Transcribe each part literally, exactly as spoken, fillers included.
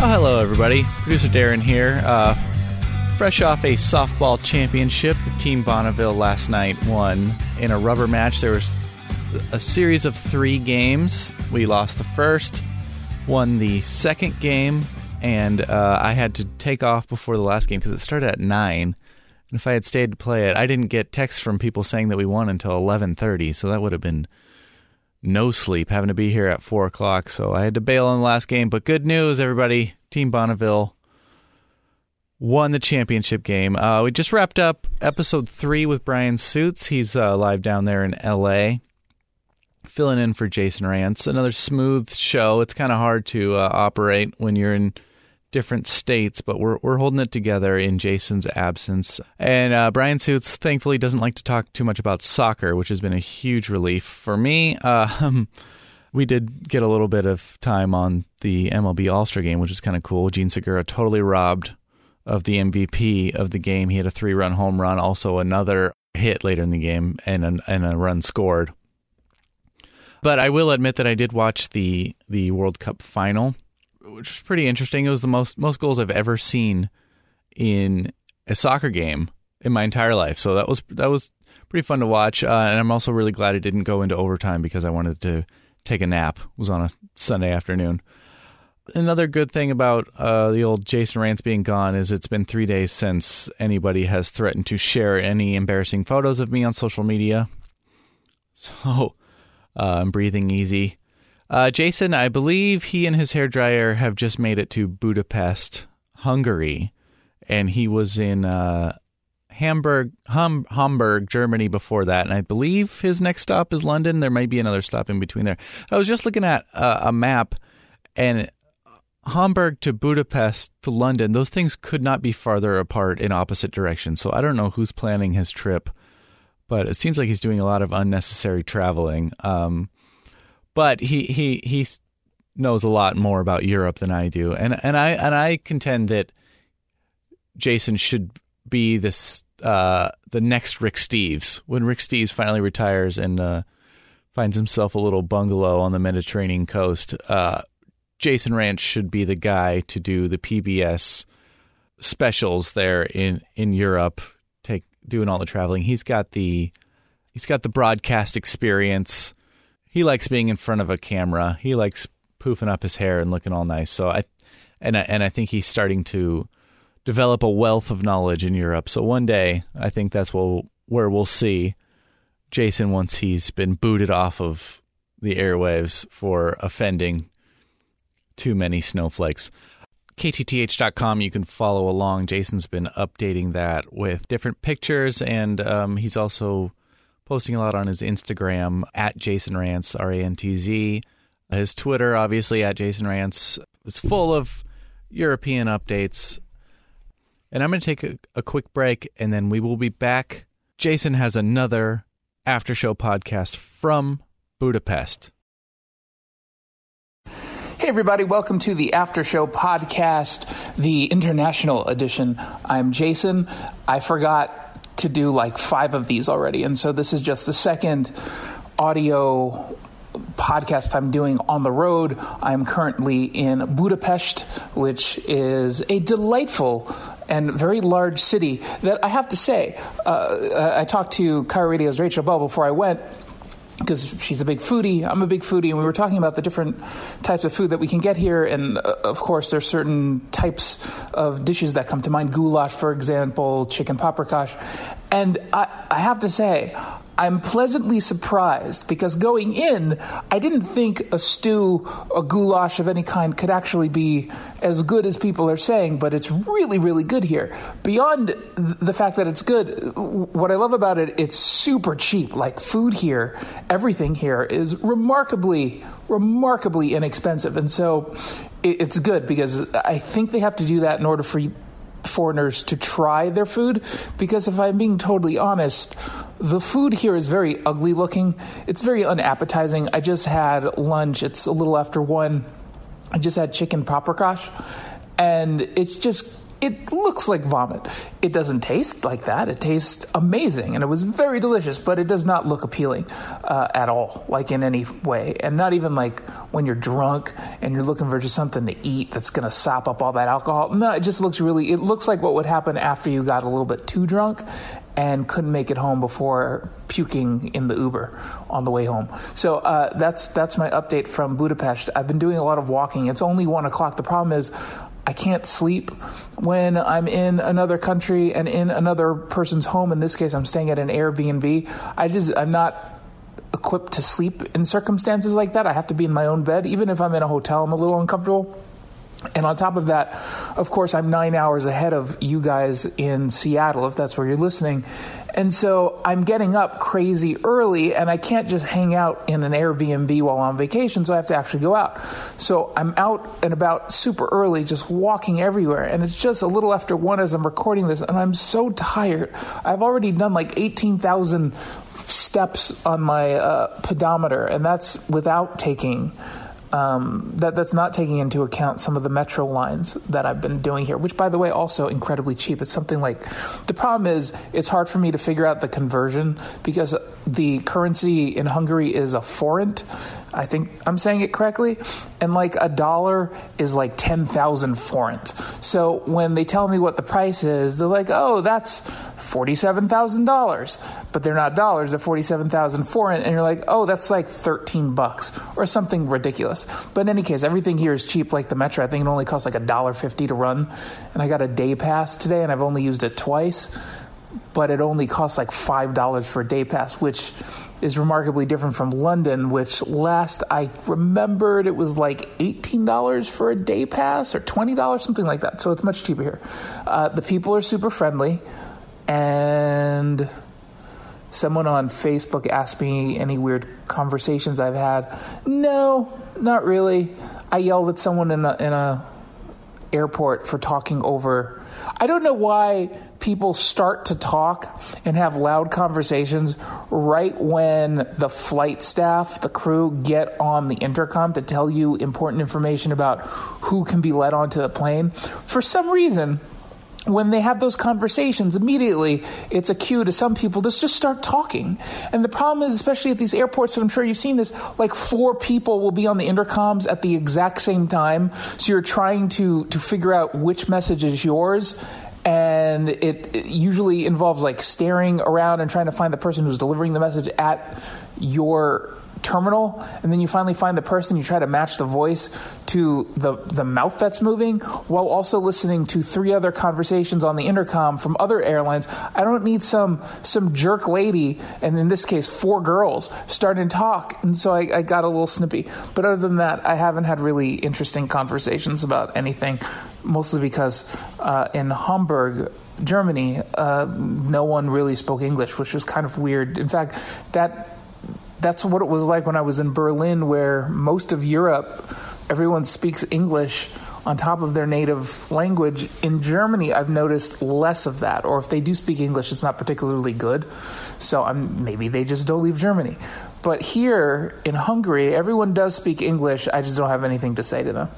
Oh, hello, everybody. Producer Darren here. Uh, fresh off a softball championship, the Team Bonneville last night won in a rubber match. There was a series of three games. We lost the first, won the second game, and uh, I had to take off before the last game because it started at nine. And if I had stayed to play it, I didn't get texts from people saying that we won until eleven thirty, so that would have been no sleep, having to be here at four o'clock. So I had to bail on the last game. But good news, everybody. Team Bonneville won the championship game. Uh, we just wrapped up episode three with Brian Suits. He's uh, live down there in L A, filling in for Jason Rantz. Another smooth show. It's kind of hard to uh, operate when you're in different states, but we're we're holding it together in Jason's absence. And uh, Brian Suits, thankfully, doesn't like to talk too much about soccer, which has been a huge relief for me. Uh, we did get a little bit of time on the M L B All-Star game, which is kind of cool. Gene Segura totally robbed of the M V P of the game. He had a three-run home run, also another hit later in the game, and a, and a run scored. But I will admit that I did watch the the World Cup final, which was pretty interesting. It was the most most goals I've ever seen in a soccer game in my entire life. So that was that was pretty fun to watch. Uh, and I'm also really glad it didn't go into overtime because I wanted to take a nap. It was on a Sunday afternoon. Another good thing about uh, the old Jason Rantz being gone is it's been three days since anybody has threatened to share any embarrassing photos of me on social media. So uh, I'm breathing easy. Uh, Jason, I believe he and his hairdryer have just made it to Budapest, Hungary, and he was in uh, Hamburg, hum, Hamburg, Germany before that, and I believe his next stop is London. There might be another stop in between there. I was just looking at uh, a map, and Hamburg to Budapest to London, those things could not be farther apart in opposite directions, so I don't know who's planning his trip, but it seems like he's doing a lot of unnecessary traveling. Um But he, he he knows a lot more about Europe than I do, and and I and I contend that Jason should be this uh, the next Rick Steves. When Rick Steves finally retires and uh, finds himself a little bungalow on the Mediterranean coast, uh, Jason Rantz should be the guy to do the P B S specials there in, in Europe, take doing all the traveling. He's got the he's got the broadcast experience. He likes being in front of a camera. He likes poofing up his hair and looking all nice. So I, and I, and I think he's starting to develop a wealth of knowledge in Europe. So one day, I think that's we'll, where we'll see Jason once he's been booted off of the airwaves for offending too many snowflakes. K T T H dot com, you can follow along. Jason's been updating that with different pictures, and um, he's also posting a lot on his Instagram, at Jason Rantz, R A N T Z. His Twitter, obviously, at Jason Rantz, is full of European updates. And I'm going to take a, a quick break, and then we will be back. Jason has another after show podcast from Budapest. Hey, everybody. Welcome to the After Show podcast, the international edition. I'm Jason. I forgot to do like five of these already, and so this is just the second audio podcast I'm doing on the road. I'm currently in Budapest, which is a delightful and very large city that I have to say, uh, I talked to Car Radio's Rachel Bell before I went, because she's a big foodie. I'm a big foodie, and we were talking about the different types of food that we can get here. And, uh, of course, there's certain types of dishes that come to mind. Goulash, for example, chicken paprikash. And I, I have to say, I'm pleasantly surprised, because going in, I didn't think a stew, a goulash of any kind could actually be as good as people are saying, but it's really, really good here. Beyond the fact that it's good, what I love about it, it's super cheap. Like, food here, everything here is remarkably, remarkably inexpensive. And so it's good, because I think they have to do that in order for foreigners to try their food, because if I'm being totally honest, the food here is very ugly looking. It's very unappetizing. I just had lunch. It's a little after one. I just had chicken paprikash, and it's just it looks like vomit. It doesn't taste like that. It tastes amazing, and it was very delicious, but it does not look appealing uh, at all, like in any way. And not even like when you're drunk and you're looking for just something to eat that's going to sop up all that alcohol. No, it just looks really, it looks like what would happen after you got a little bit too drunk and couldn't make it home before puking in the Uber on the way home. So uh, that's that's my update from Budapest. I've been doing a lot of walking. It's only one o'clock. The problem is I can't sleep when I'm in another country and in another person's home. In this case, I'm staying at an Airbnb. I just, I'm not equipped to sleep in circumstances like that. I have to be in my own bed. Even if I'm in a hotel, I'm a little uncomfortable. And on top of that, of course, I'm nine hours ahead of you guys in Seattle, if that's where you're listening. And so I'm getting up crazy early, and I can't just hang out in an Airbnb while I'm on vacation, so I have to actually go out. So I'm out and about super early, just walking everywhere, and it's just a little after one as I'm recording this, and I'm so tired. I've already done like eighteen thousand steps on my uh, pedometer, and that's without taking... Um, that that's not taking into account some of the metro lines that I've been doing here, which, by the way, also incredibly cheap. It's something like, the problem is it's hard for me to figure out the conversion because the currency in Hungary is a forint. I think I'm saying it correctly. And like a dollar is like ten thousand forint. So when they tell me what the price is, they're like, oh, that's forty-seven thousand dollars. But they're not dollars, they're forty-seven thousand forint. And you're like, oh, that's like thirteen bucks or something ridiculous. But in any case, everything here is cheap like the metro. I think it only costs like one dollar fifty to run. And I got a day pass today and I've only used it twice. But it only costs like five dollars for a day pass, which is remarkably different from London, which last I remembered it was like eighteen dollars for a day pass or twenty dollars, something like that. So it's much cheaper here. Uh, the people are super friendly. And someone on Facebook asked me any weird conversations I've had. No, not really. I yelled at someone in a, in a airport for talking over. I don't know why people start to talk and have loud conversations right when the flight staff, the crew, get on the intercom to tell you important information about who can be let onto the plane. For some reason, when they have those conversations, immediately it's a cue to some people to just start talking. And the problem is, especially at these airports, and I'm sure you've seen this, like four people will be on the intercoms at the exact same time. So you're trying to, to figure out which message is yours. And it, it usually involves like staring around and trying to find the person who's delivering the message at your terminal, and then you finally find the person, you try to match the voice to the the mouth that's moving while also listening to three other conversations on the intercom from other airlines. I don't need some some jerk lady, and in this case four girls, starting to talk, and so I, I got a little snippy. But other than that, I haven't had really interesting conversations about anything, mostly because uh, in Hamburg, Germany, uh, no one really spoke English, which was kind of weird. In fact, that That's what it was like when I was in Berlin, where most of Europe, everyone speaks English on top of their native language. In Germany, I've noticed less of that. Or if they do speak English, it's not particularly good. So I'm, maybe they just don't leave Germany. But here in Hungary, everyone does speak English. I just don't have anything to say to them.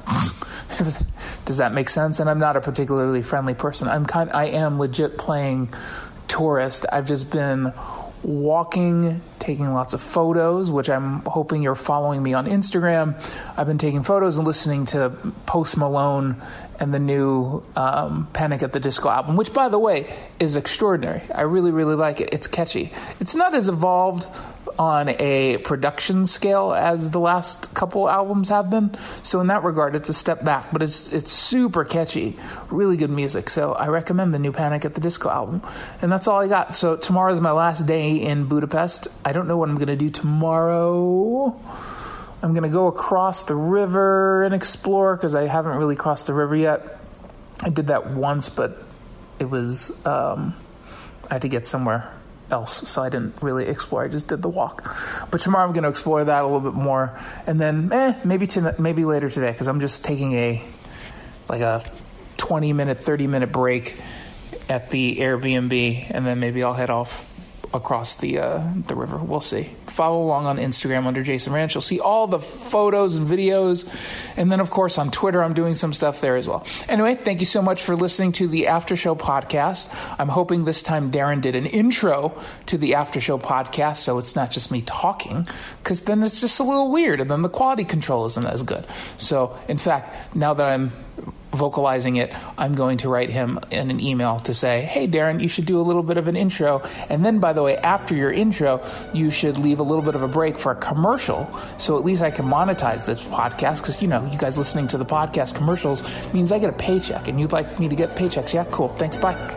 Does that make sense? And I'm not a particularly friendly person. I'm kind, I am legit playing tourist. I've just been walking, taking lots of photos, which I'm hoping you're following me on Instagram. I've been taking photos and listening to Post Malone and the new um, Panic at the Disco album, which, by the way, is extraordinary. I really, really like it. It's catchy. It's not as evolved on a production scale as the last couple albums have been. So in that regard, it's a step back, but it's it's super catchy, really good music. So I recommend the new Panic at the Disco album. And that's all I got. So tomorrow is my last day in Budapest. I don't know what I'm going to do tomorrow. I'm going to go across the river and explore because I haven't really crossed the river yet. I did that once, but it was, um, I had to get somewhere else, so I didn't really explore. I just did the walk. But tomorrow I'm going to explore that a little bit more, and then eh, maybe to, maybe later today, because I'm just taking a like a twenty minute, thirty minute break at the Airbnb, and then maybe I'll head off across the uh, the river. We'll see. follow along on Instagram under Jason Ranch. You'll see all the photos and videos. And then, of course, on Twitter, I'm doing some stuff there as well. Anyway, thank you so much for listening to the After Show podcast. I'm hoping this time Darren did an intro to the After Show podcast, so it's not just me talking, because then it's just a little weird, and then the quality control isn't as good. So, in fact, now that I'm vocalizing it, I'm going to write him in an email to say, hey, Darren, you should do a little bit of an intro. And then, by the way, after your intro, you should leave a little bit of a break for a commercial, so at least I can monetize this podcast, because, you know, you guys listening to the podcast commercials means I get a paycheck, and you'd like me to get paychecks. Yeah, cool. Thanks. Bye.